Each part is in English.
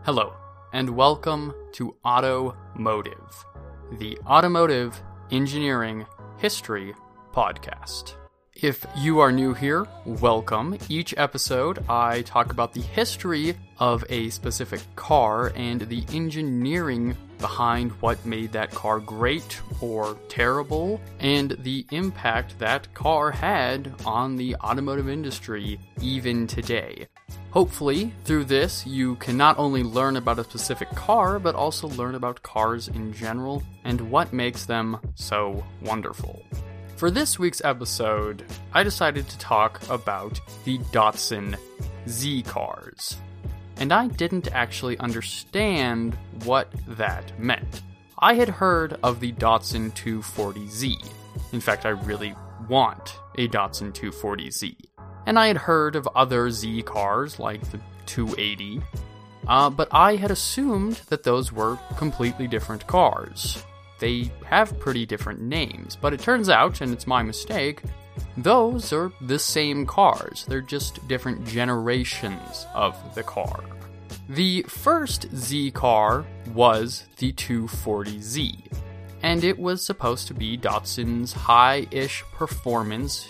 Hello, and welcome to Automotive, the Automotive Engineering History Podcast. If you are new here, welcome. Each episode, I talk about the history of a specific car and the engineering behind what made that car great or terrible, and the impact that car had on the automotive industry even today. Hopefully, through this, you can not only learn about a specific car, but also learn about cars in general and what makes them so wonderful. For this week's episode, I decided to talk about the Datsun Z cars. And I didn't actually understand what that meant. I had heard of the Datsun 240Z. In fact, I really want a Datsun 240Z. And I had heard of other Z cars like the 280, but I had assumed that those were completely different cars. They have pretty different names, but it turns out, and it's my mistake, those are the same cars. They're just different generations of the car. The first Z car was the 240Z, and it was supposed to be Datsun's high-ish performance,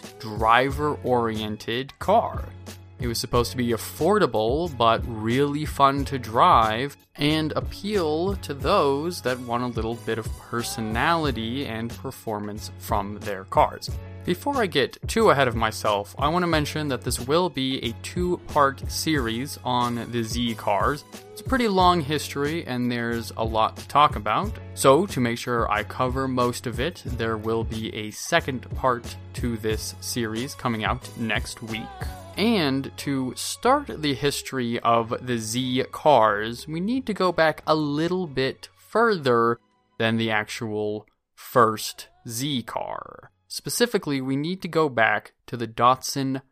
driver-oriented car. It was supposed to be affordable, but really fun to drive, and appeal to those that want a little bit of personality and performance from their cars. Before I get too ahead of myself, I want to mention that this will be a two-part series on the Z cars. It's a pretty long history, and there's a lot to talk about. So, to make sure I cover most of it, there will be a second part to this series coming out next week. And to start the history of the Z cars, we need to go back a little bit further than the actual first Z car. Specifically, we need to go back to the Datsun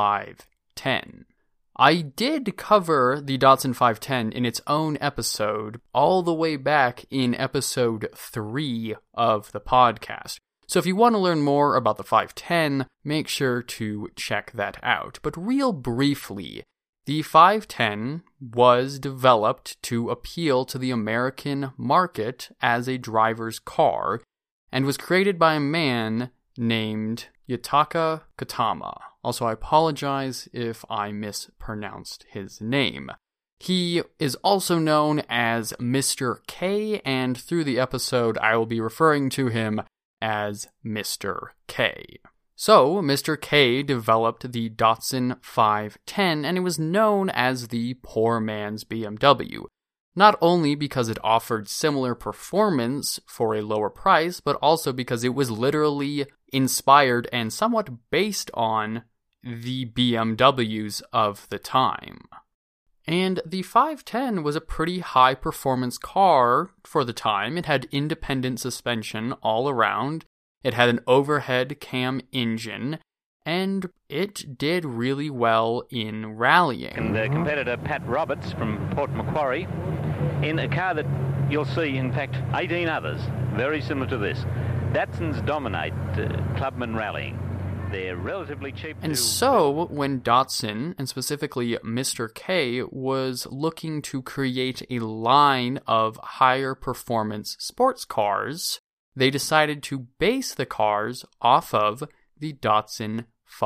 510. I did cover the Datsun 510 in its own episode all the way back in episode 3 of the podcast. So if you want to learn more about the 510, make sure to check that out. But real briefly, the 510 was developed to appeal to the American market as a driver's car and was created by a man named Yutaka Katama. Also, I apologize if I mispronounced his name. He is also known as Mr. K, and through the episode I will be referring to him as Mr. K. So, Mr. K developed the Datsun 510, and it was known as the poor man's BMW. Not only because it offered similar performance for a lower price, but also because it was literally inspired and somewhat based on the BMWs of the time. And the 510 was a pretty high-performance car for the time. It had independent suspension all around, it had an overhead cam engine, and it did really well in rallying. And the competitor Pat Roberts from Port Macquarie, in a car that you'll see, in fact, 18 others, very similar to this. Datsuns dominate clubman rallying. They're relatively cheap. And so, when Datsun, and specifically Mr. K, was looking to create a line of higher performance sports cars, they decided to base the cars off of the Datsun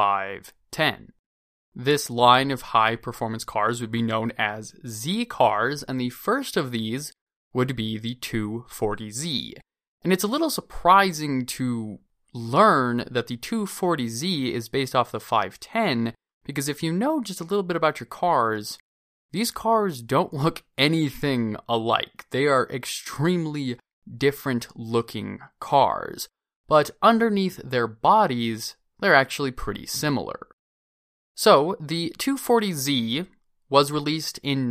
510. This line of high performance cars would be known as Z cars, and the first of these would be the 240Z. And it's a little surprising to learn that the 240Z is based off the 510, because if you know just a little bit about your cars, these cars don't look anything alike. They are extremely different looking cars, but underneath their bodies, they're actually pretty similar. So, the 240Z was released in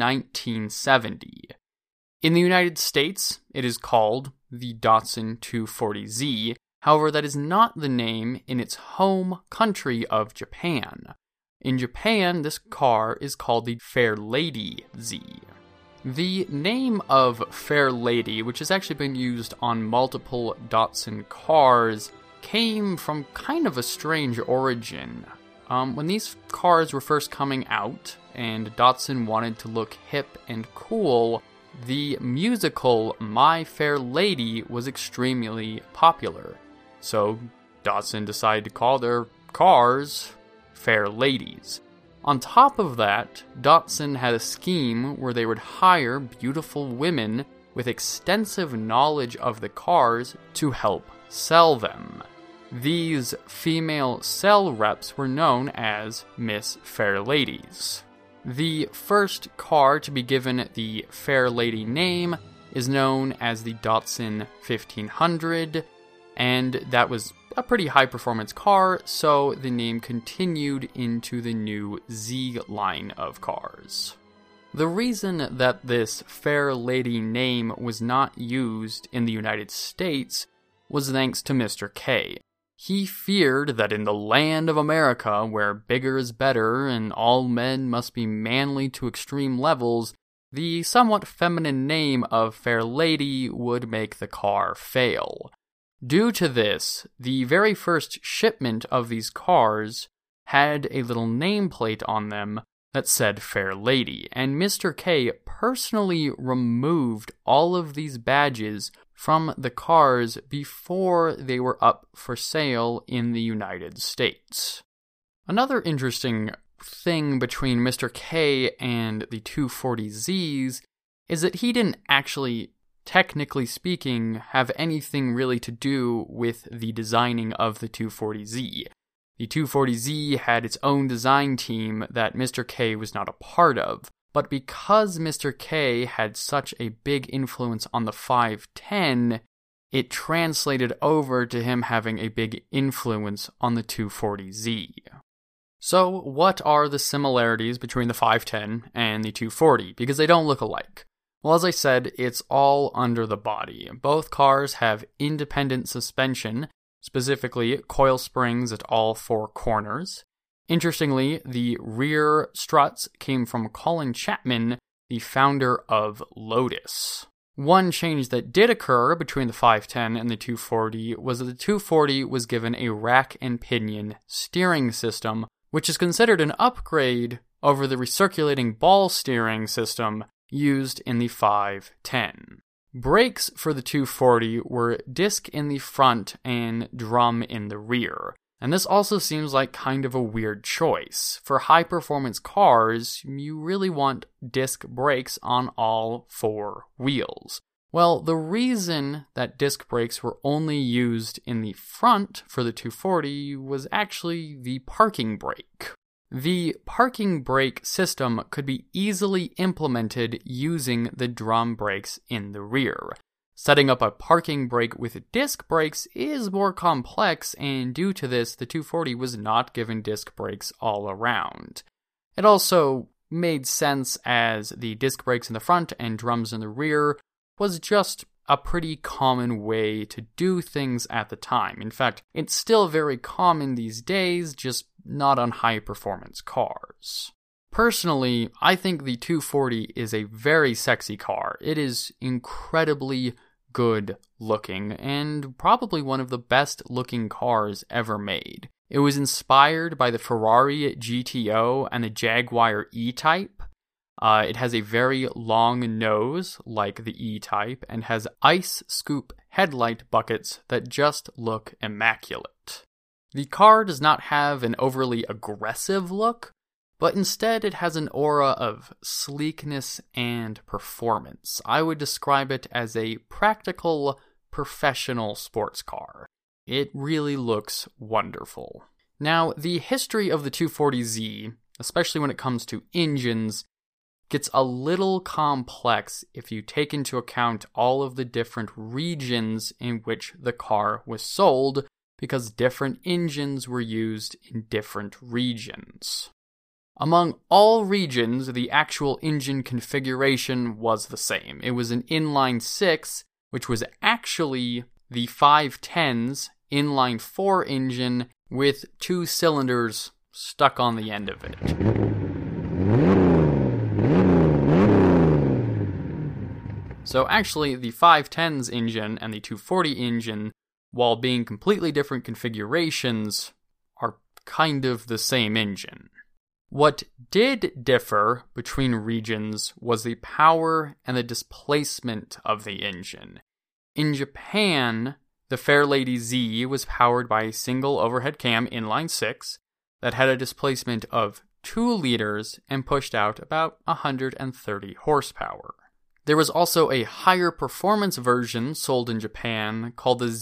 1970. In the United States, it is called the Datsun 240Z. However, that is not the name in its home country of Japan. In Japan, this car is called the Fairlady Z. The name of Fairlady, which has actually been used on multiple Datsun cars, came from kind of a strange origin. When these cars were first coming out, and Datsun wanted to look hip and cool, the musical My Fair Lady was extremely popular. So Datsun decided to call their cars Fair Ladies. On top of that, Datsun had a scheme where they would hire beautiful women with extensive knowledge of the cars to help sell them. These female sell reps were known as Miss Fair Ladies. The first car to be given the Fair Lady name is known as the Datsun 1500, and that was a pretty high-performance car, so the name continued into the new Z line of cars. The reason that this Fair Lady name was not used in the United States was thanks to Mr. K. He feared that in the land of America, where bigger is better and all men must be manly to extreme levels, the somewhat feminine name of Fair Lady would make the car fail. Due to this, the very first shipment of these cars had a little nameplate on them that said Fair Lady, and Mr. K personally removed all of these badges from the cars before they were up for sale in the United States. Another interesting thing between Mr. K and the 240Zs is that he didn't actually, technically speaking, have anything really to do with the designing of the 240Z. The 240Z had its own design team that Mr. K was not a part of, but because Mr. K had such a big influence on the 510, it translated over to him having a big influence on the 240Z. So, what are the similarities between the 510 and the 240? Because they don't look alike. Well, as I said, it's all under the body. Both cars have independent suspension, specifically coil springs at all four corners. Interestingly, the rear struts came from Colin Chapman, the founder of Lotus. One change that did occur between the 510 and the 240 was that the 240 was given a rack and pinion steering system, which is considered an upgrade over the recirculating ball steering system used in the 510. Brakes for the 240 were disc in the front and drum in the rear. And this also seems like kind of a weird choice. For high-performance cars, you really want disc brakes on all four wheels. Well, the reason that disc brakes were only used in the front for the 240 was actually the parking brake. The parking brake system could be easily implemented using the drum brakes in the rear. Setting up a parking brake with disc brakes is more complex, and due to this, the 240 was not given disc brakes all around. It also made sense as the disc brakes in the front and drums in the rear was just a pretty common way to do things at the time. In fact, it's still very common these days, just not on high-performance cars. Personally, I think the 240 is a very sexy car. It is incredibly good looking and probably one of the best looking cars ever made. It was inspired by the Ferrari GTO and the Jaguar E-Type. It has a very long nose like the E-Type and has ice scoop headlight buckets that just look immaculate. The car does not have an overly aggressive look, but instead it has an aura of sleekness and performance. I would describe it as a practical, professional sports car. It really looks wonderful. Now, the history of the 240Z, especially when it comes to engines, gets a little complex if you take into account all of the different regions in which the car was sold, because different engines were used in different regions. Among all regions, the actual engine configuration was the same. It was an inline-6, which was actually the 510's inline-4 engine with 2 cylinders stuck on the end of it. So actually, the 510's engine and the 240 engine, while being completely different configurations, are kind of the same engine. What did differ between regions was the power and the displacement of the engine. In Japan, the Fairlady Z was powered by a single overhead cam inline 6 that had a displacement of 2 liters and pushed out about 130 horsepower. There was also a higher performance version sold in Japan called the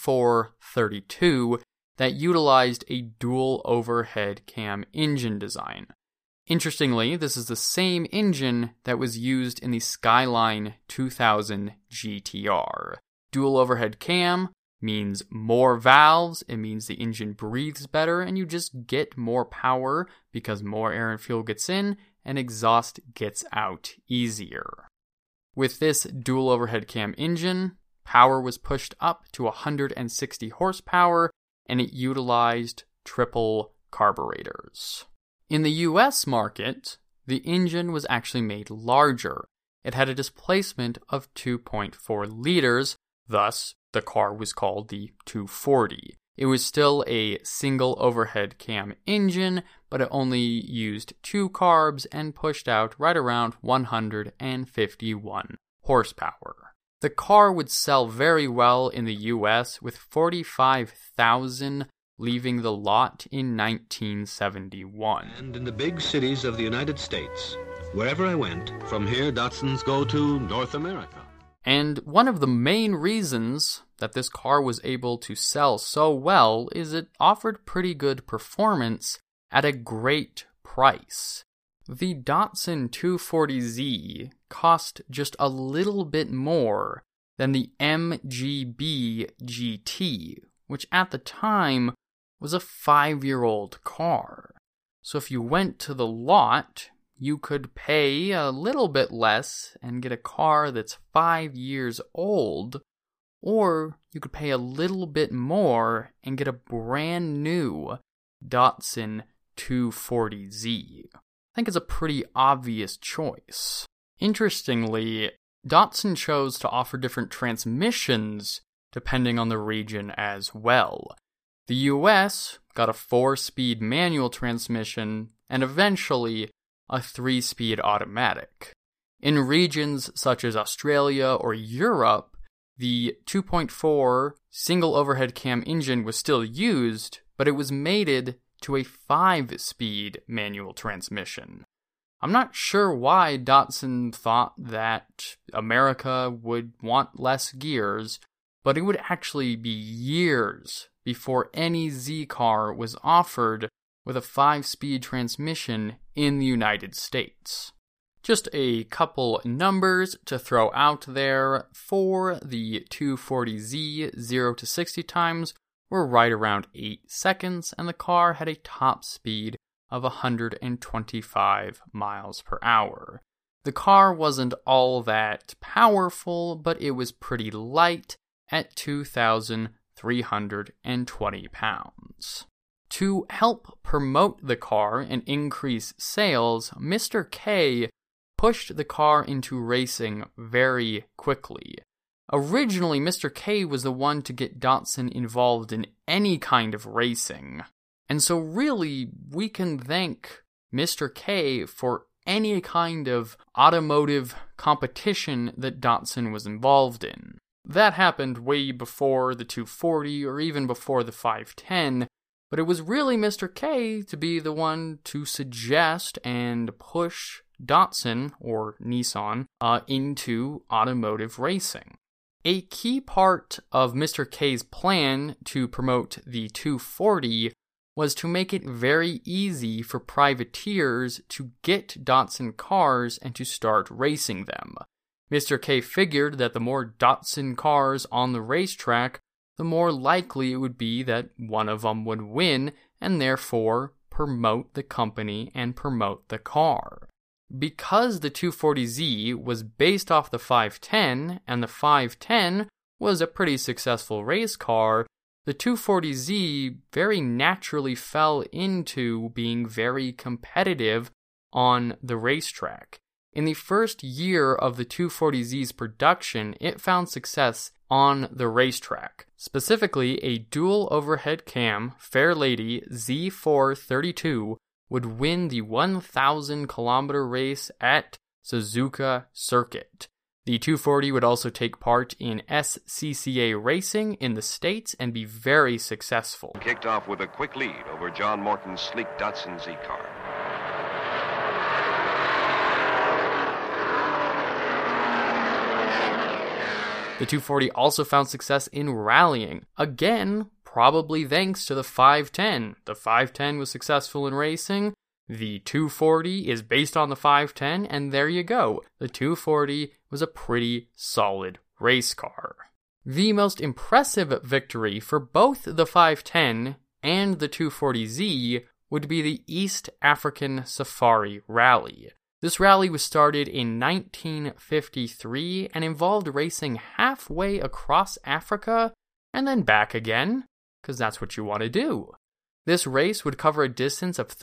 Z432 that utilized a dual overhead cam engine design. Interestingly, this is the same engine that was used in the Skyline 2000 GTR. Dual overhead cam means more valves, it means the engine breathes better, and you just get more power because more air and fuel gets in and exhaust gets out easier. With this dual overhead cam engine, power was pushed up to 160 horsepower, and it utilized triple carburetors. In the US market, the engine was actually made larger. It had a displacement of 2.4 liters, thus the car was called the 240. It was still a single overhead cam engine, but it only used 2 carbs and pushed out right around 151 horsepower. The car would sell very well in the US, with 45,000 leaving the lot in 1971. And in the big cities of the United States, wherever I went, from here Datsuns go to North America. And one of the main reasons that this car was able to sell so well is it offered pretty good performance at a great price. The Datsun 240Z cost just a little bit more than the MGB GT, which at the time was a 5-year-old car. So if you went to the lot, you could pay a little bit less and get a car that's 5 years old, or you could pay a little bit more and get a brand new Datsun 240Z. I think it's a pretty obvious choice. Interestingly, Datsun chose to offer different transmissions depending on the region as well. The US got a 4-speed manual transmission and eventually a 3-speed automatic. In regions such as Australia or Europe, the 2.4 single overhead cam engine was still used, but it was mated to a 5-speed manual transmission. I'm not sure why Datsun thought that America would want less gears, but it would actually be years before any Z car was offered with a 5-speed transmission in the United States. Just a couple numbers to throw out there. For the 240Z, 0 to 60 times were right around 8 seconds, and the car had a top speed of 125 miles per hour. The car wasn't all that powerful, but it was pretty light at 2,320 pounds. To help promote the car and increase sales, Mr. K pushed the car into racing very quickly. Originally, Mr. K was the one to get Datsun involved in any kind of racing. And so really, we can thank Mr. K for any kind of automotive competition that Datsun was involved in. That happened way before the 240 or even before the 510, but it was really Mr. K to be the one to suggest and push Datsun, or Nissan, into automotive racing. A key part of Mr. K's plan to promote the 240 was to make it very easy for privateers to get Datsun cars and to start racing them. Mr. K figured that the more Datsun cars on the racetrack, the more likely it would be that one of them would win and therefore promote the company and promote the car. Because the 240Z was based off the 510 and the 510 was a pretty successful race car, the 240Z very naturally fell into being very competitive on the racetrack. In the first year of the 240Z's production, it found success on the racetrack. Specifically, a dual overhead cam Fairlady Z432 would win the 1,000-kilometer race at Suzuka Circuit. The 240 would also take part in SCCA racing in the States and be very successful. Kicked off with a quick lead over John Morton's sleek Datsun Z-car. The 240 also found success in rallying. Again, probably thanks to the 510. The 510 was successful in racing. The 240 is based on the 510, and there you go. The 240 was a pretty solid race car. The most impressive victory for both the 510 and the 240Z would be the East African Safari Rally. This rally was started in 1953 and involved racing halfway across Africa and then back again, because that's what you want to do. This race would cover a distance of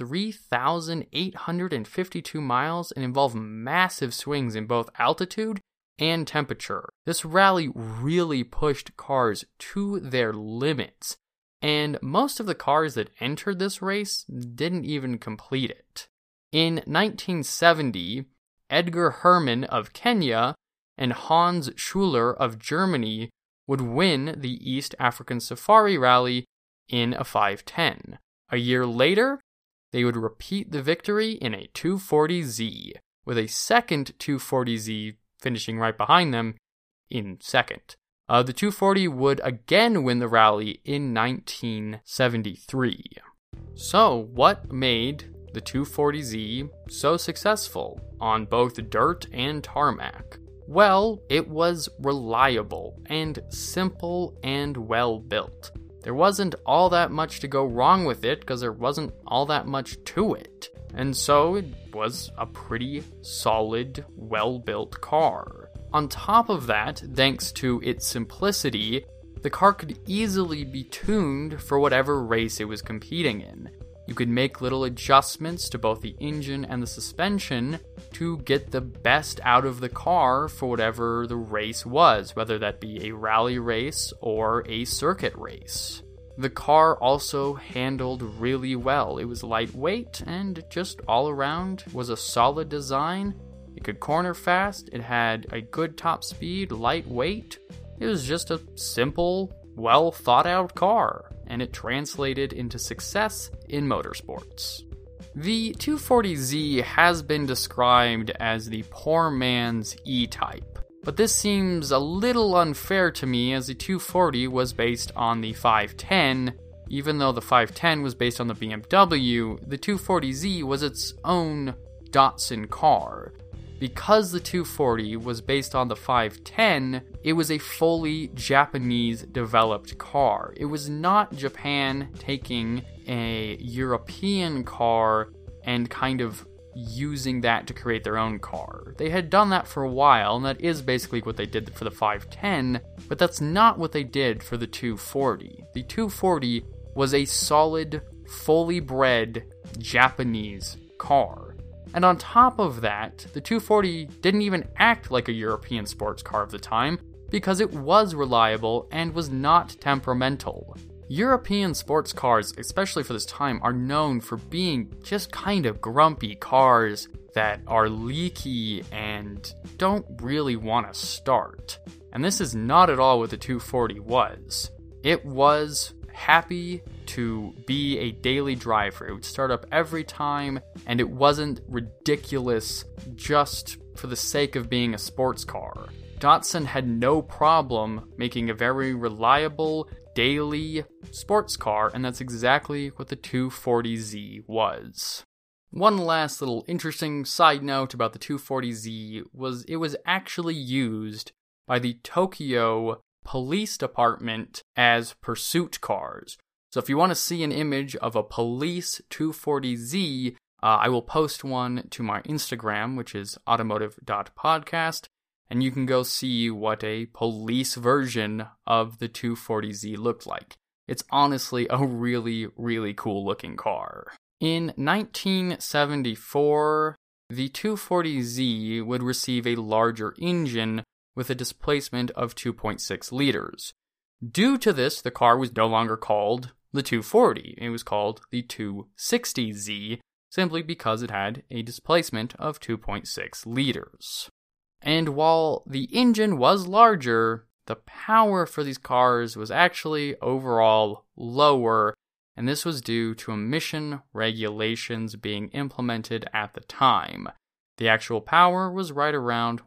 3,852 miles and involve massive swings in both altitude and temperature. This rally really pushed cars to their limits, and most of the cars that entered this race didn't even complete it. In 1970, Edgar Herman of Kenya and Hans Schuler of Germany would win the East African Safari Rally in a 510. A year later, they would repeat the victory in a 240Z, with a second 240Z finishing right behind them in second. The 240 would again win the rally in 1973. So, what made the 240Z so successful on both dirt and tarmac? Well, it was reliable and simple and well built. There wasn't all that much to go wrong with it because there wasn't all that much to it. And so it was a pretty solid, well-built car. On top of that, thanks to its simplicity, the car could easily be tuned for whatever race it was competing in. You could make little adjustments to both the engine and the suspension to get the best out of the car for whatever the race was, whether that be a rally race or a circuit race. The car also handled really well. It was lightweight and just all around was a solid design. It could corner fast, it had a good top speed, lightweight. It was just a simple, well thought out car, and it translated into success in motorsports. The 240Z has been described as the poor man's E-Type, but this seems a little unfair to me as the 240 was based on the 510. Even though the 510 was based on the BMW, the 240Z was its own Datsun car. Because the 240 was based on the 510, it was a fully Japanese-developed car. It was not Japan taking a European car and kind of using that to create their own car. They had done that for a while, and that is basically what they did for the 510, but that's not what they did for the 240. The 240 was a solid, fully bred Japanese car. And on top of that, the 240 didn't even act like a European sports car of the time because it was reliable and was not temperamental. European sports cars, especially for this time, are known for being just kind of grumpy cars that are leaky and don't really want to start. And this is not at all what the 240 was. It was happy to be a daily driver. It would start up every time, and it wasn't ridiculous just for the sake of being a sports car. Datsun had no problem making a very reliable daily sports car, and that's exactly what the 240Z was. One last little interesting side note about the 240Z was it was actually used by the Tokyo Police Department as pursuit cars. So if you want to see an image of a police 240Z, I will post one to my Instagram, which is automotive.podcast, and you can go see what a police version of the 240Z looked like. It's honestly a really, really cool looking car. In 1974, the 240Z would receive a larger engine with a displacement of 2.6 liters. Due to this, the car was no longer called the 240. It was called the 260Z, simply because it had a displacement of 2.6 liters. And while the engine was larger, the power for these cars was actually overall lower, and this was due to emission regulations being implemented at the time. The actual power was right around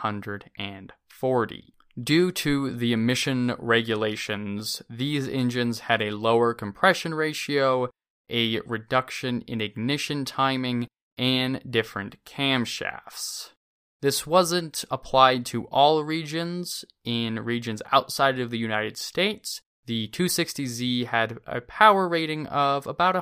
140. Due to the emission regulations, these engines had a lower compression ratio, a reduction in ignition timing, and different camshafts. This wasn't applied to all regions. In regions outside of the United States, the 260Z had a power rating of about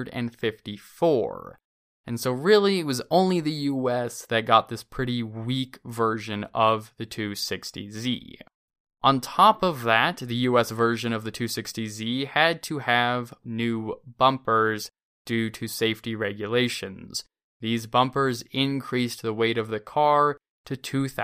154. And so really, it was only the US that got this pretty weak version of the 260Z. On top of that, the US version of the 260Z had to have new bumpers due to safety regulations. These bumpers increased the weight of the car to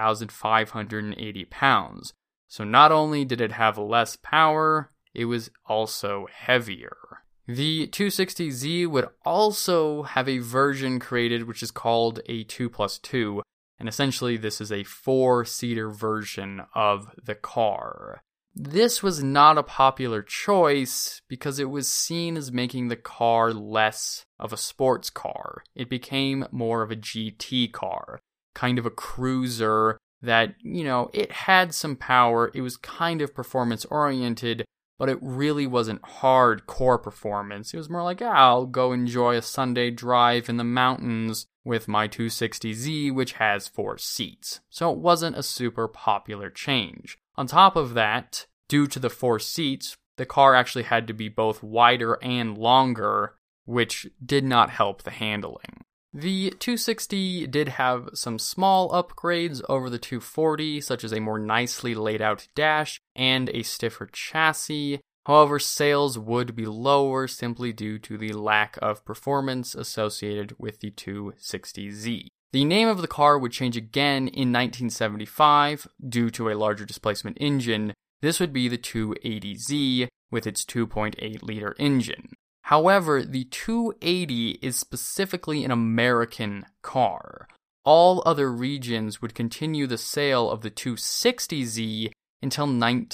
2,580 pounds. So not only did it have less power, it was also heavier. The 260Z would also have a version created which is called a 2+2, and essentially this is a 4-seater version of the car. This was not a popular choice because it was seen as making the car less of a sports car. It became more of a GT car, kind of a cruiser that, it had some power, it was kind of performance-oriented, but it really wasn't hardcore performance. It was more like, I'll go enjoy a Sunday drive in the mountains with my 260Z, which has 4 seats. So it wasn't a super popular change. On top of that, due to the 4 seats, the car actually had to be both wider and longer, which did not help the handling. The 260 did have some small upgrades over the 240, such as a more nicely laid out dash and a stiffer chassis. However, sales would be lower simply due to the lack of performance associated with the 260Z. The name of the car would change again in 1975 due to a larger displacement engine. This would be the 280Z with its 2.8-liter engine. However, the 280 is specifically an American car. All other regions would continue the sale of the 260Z until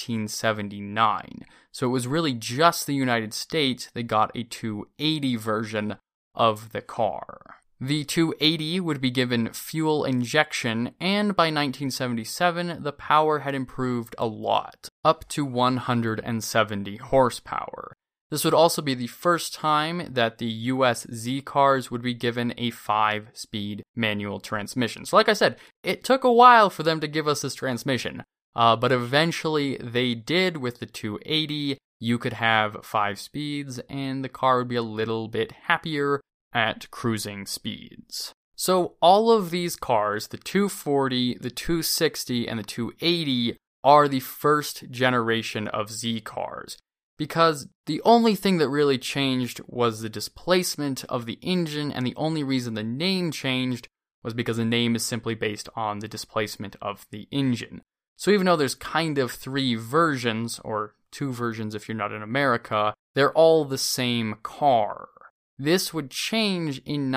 1979. So it was really just the United States that got a 280 version of the car. The 280 would be given fuel injection, and by 1977, the power had improved a lot, up to 170 horsepower. This would also be the first time that the US Z cars would be given a 5-speed manual transmission. So like I said, it took a while for them to give us this transmission, but eventually they did with the 280. You could have 5 speeds, and the car would be a little bit happier at cruising speeds. So all of these cars, the 240, the 260, and the 280, are the first generation of Z cars, because the only thing that really changed was the displacement of the engine, and the only reason the name changed was because the name is simply based on the displacement of the engine. So even though there's kind of 3 versions, or 2 versions if you're not in America, they're all the same car. This would change in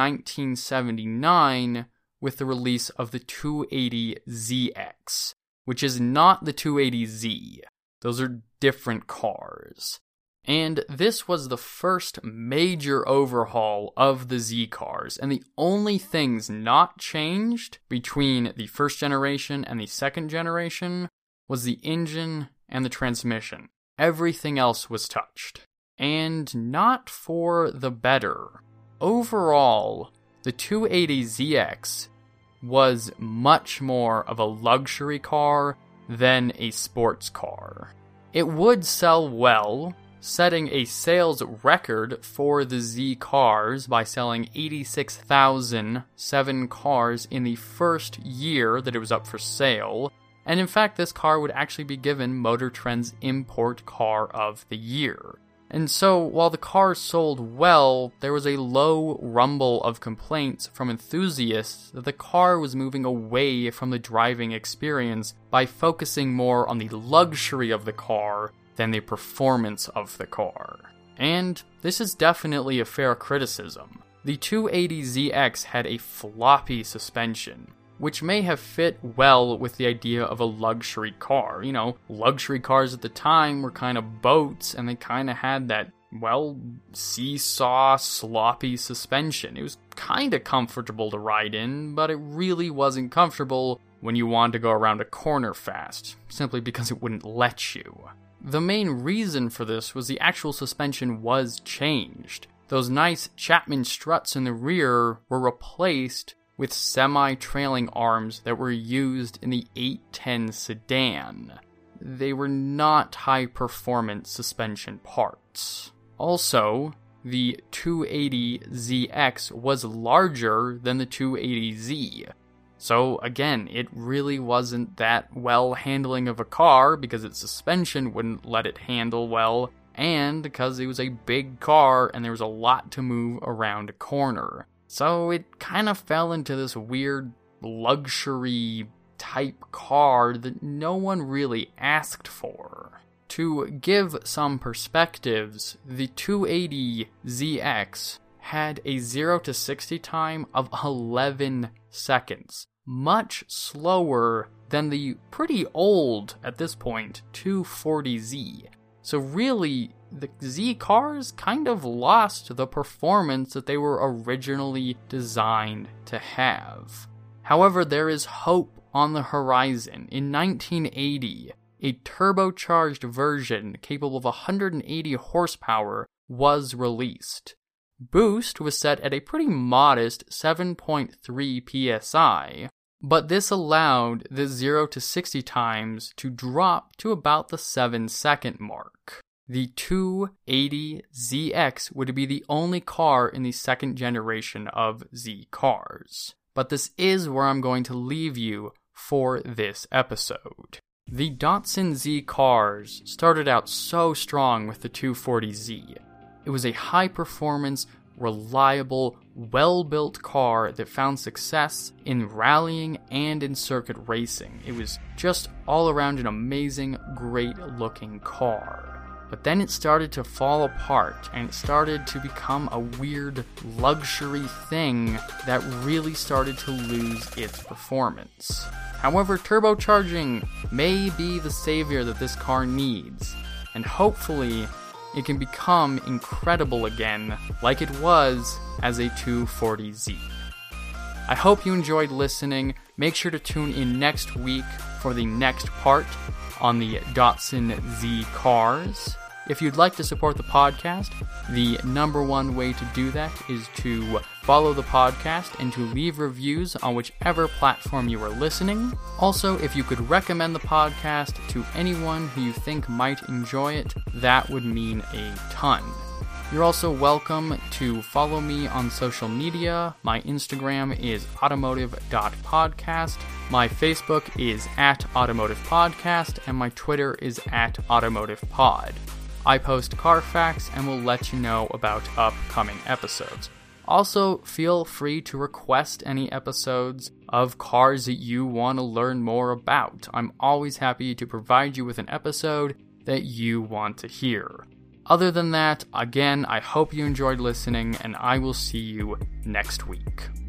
1979 with the release of the 280ZX, which is not the 280Z. Those are different cars. And this was the first major overhaul of the Z cars, and the only things not changed between the first generation and the second generation was the engine and the transmission. Everything else was touched. And not for the better. Overall, the 280ZX was much more of a luxury car than a sports car. It would sell well, setting a sales record for the Z cars by selling 86,007 cars in the first year that it was up for sale. And in fact, this car would actually be given Motor Trend's Import Car of the Year. And so, while the car sold well, there was a low rumble of complaints from enthusiasts that the car was moving away from the driving experience by focusing more on the luxury of the car than the performance of the car. And this is definitely a fair criticism. The 280ZX had a floppy suspension, which may have fit well with the idea of a luxury car. You know, luxury cars at the time were kind of boats, and they kind of had that, well, seesaw, sloppy suspension. It was kind of comfortable to ride in, but it really wasn't comfortable when you wanted to go around a corner fast, simply because it wouldn't let you. The main reason for this was the actual suspension was changed. Those nice Chapman struts in the rear were replaced with semi-trailing arms that were used in the 810 sedan. They were not high-performance suspension parts. Also, the 280ZX was larger than the 280Z. So again, it really wasn't that well handling of a car because its suspension wouldn't let it handle well, and because it was a big car and there was a lot to move around a corner. So it kind of fell into this weird luxury type car that no one really asked for. To give some perspectives, the 280ZX had a 0 to 60 time of 11 seconds, much slower than the pretty old, at this point, 240Z. So really, the Z cars kind of lost the performance that they were originally designed to have. However, there is hope on the horizon. In 1980, a turbocharged version capable of 180 horsepower was released. Boost was set at a pretty modest 7.3 psi, but this allowed the 0 to 60 times to drop to about the 7-second mark. The 280ZX would be the only car in the second generation of Z cars. But this is where I'm going to leave you for this episode. The Datsun Z cars started out so strong with the 240Z. It was a high-performance, reliable, well-built car that found success in rallying and in circuit racing. It was just all around an amazing, great-looking car. But then it started to fall apart, and it started to become a weird luxury thing that really started to lose its performance. However, turbocharging may be the savior that this car needs, and hopefully it can become incredible again like it was as a 240Z. I hope you enjoyed listening. Make sure to tune in next week for the next part on the Datsun Z cars. If you'd like to support the podcast, the number one way to do that is to follow the podcast and to leave reviews on whichever platform you are listening. Also, if you could recommend the podcast to anyone who you think might enjoy it, that would mean a ton. You're also welcome to follow me on social media. My Instagram is automotive.podcast. My Facebook is @automotivepodcast, and my Twitter is @automotivepod. I post car facts and will let you know about upcoming episodes. Also, feel free to request any episodes of cars that you want to learn more about. I'm always happy to provide you with an episode that you want to hear. Other than that, again, I hope you enjoyed listening, and I will see you next week.